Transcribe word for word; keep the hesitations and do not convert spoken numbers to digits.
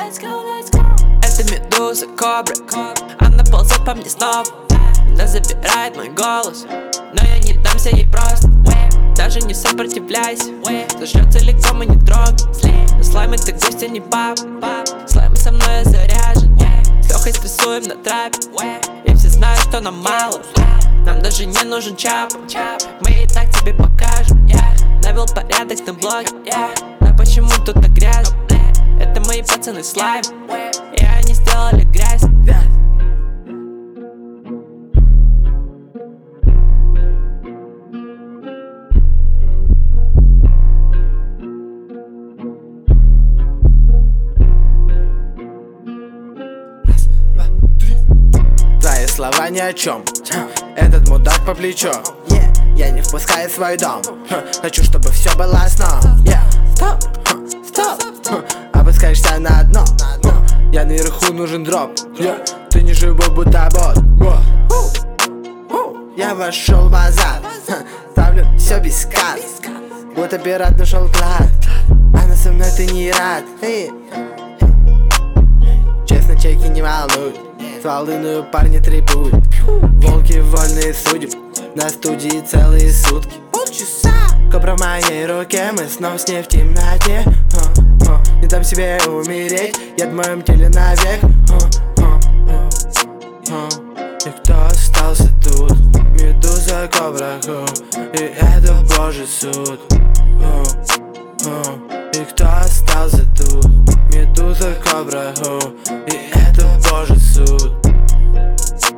Это медуза, кобра, она ползет по мне снова. Она забирает мой голос, но я не дамся ей просто. Даже не сопротивляйся, зажжет целиком и не трогай. Слаймы ты гость, а не баб. Слаймы со мной я заряжен. С Лехой стрессуем на трапе, и все знают, что нам мало. Нам даже не нужен чап, мы и так тебе покажем. Навел порядок на блоге, но почему тут так грязно? Это мои пацаны слайм, и они сделали грязь. Твои слова ни о чем, этот мудак по плечу. Я не впускаю в свой дом, хочу, чтобы все было сном. Стоп, стоп, опускаешься на дно. Я наверху, нужен дроп. Ты не живой, будто бот. Я вошел в азарт, ставлю все без карт, будто пират нашел клад. Она со мной, ты не рад. Честно, чеки не волнуют, стволыную парни требуют. Волки вольные судеб, на студии целые сутки. Полчаса кобра в моей руке, мы снова с ней в темноте. Не дам себе умереть, я в моем теле навек. И кто остался тут? Медуза, кобра, и это Божий суд. И кто остался тут? Медуза, кобра, и это Божий суд.